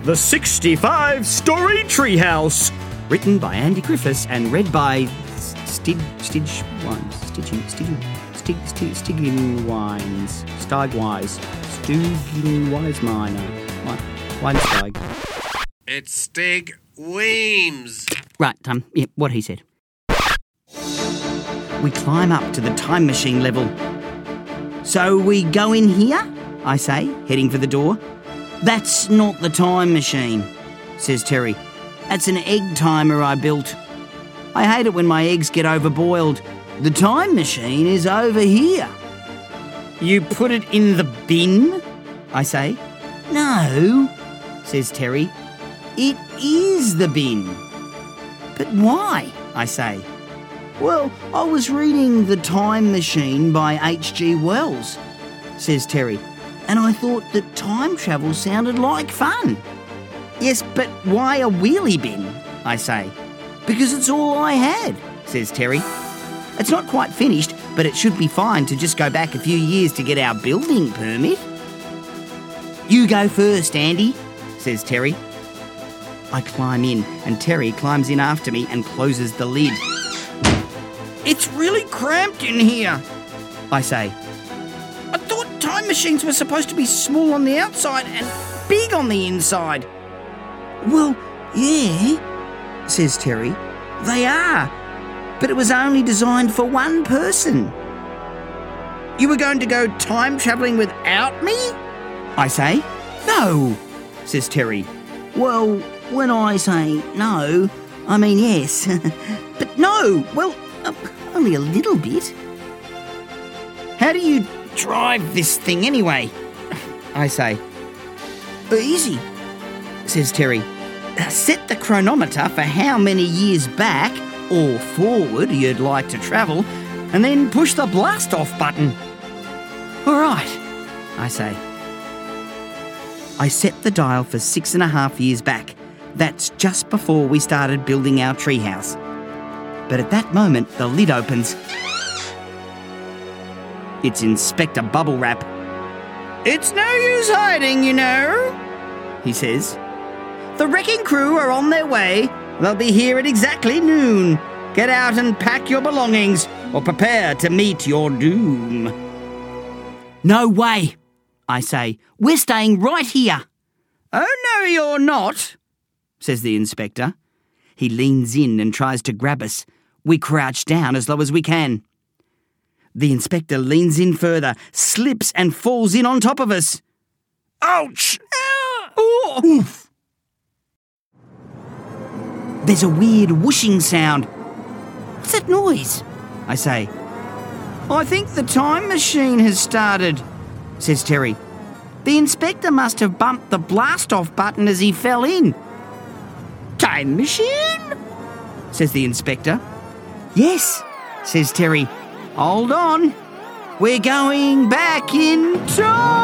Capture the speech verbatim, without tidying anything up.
The sixty-five story Treehouse. Written by Andy Griffiths and read by Stid Stidge Wines. Stidgin Stidgin Stig Stig Stiglin Wines. Steigwise. Stugin Wiseminer. Weinsteig. It's Stig Weems. Right, um, yeah, what he said. We climb up to the time machine level. So we go in here, I say, heading for the door. That's not the time machine, says Terry. That's an egg timer I built. I hate it when my eggs get overboiled. The time machine is over here. You put it in the bin, I say. No, says Terry. It is the bin. But why, I say. Well, I was reading The Time Machine by H G Wells, says Terry, and I thought that time travel sounded like fun. Yes, but why a wheelie bin, I say. Because it's all I had, says Terry. It's not quite finished, but it should be fine to just go back a few years to get our building permit. You go first, Andy, says Terry. I climb in, and Terry climbs in after me and closes the lid. It's really cramped in here, I say. I thought time machines were supposed to be small on the outside and big on the inside. Well, yeah, says Terry. They are, but it was only designed for one person. You were going to go time travelling without me? I say. No, says Terry. Well, when I say no, I mean yes. But no, well, uh, only a little bit. How do you drive this thing anyway? I say. Easy, says Terry. Set the chronometer for how many years back or forward you'd like to travel, and then push the blast off button. All right, I say. I set the dial for six and a half years back. That's just before we started building our treehouse. But at that moment, the lid opens. It's Inspector Bubble Wrap. It's no use hiding, you know, he says. The wrecking crew are on their way. They'll be here at exactly noon. Get out and pack your belongings or prepare to meet your doom. No way, I say. We're staying right here. Oh, no, you're not, says the inspector. He leans in and tries to grab us. We crouch down as low as we can. The inspector leans in further, slips and falls in on top of us. Ouch! Oh. Oof! There's a weird whooshing sound. What's that noise? I say. I think the time machine has started, says Terry. The inspector must have bumped the blast-off button as he fell in. Time machine? Says the inspector. Yes, says Terry. Hold on. We're going back in time.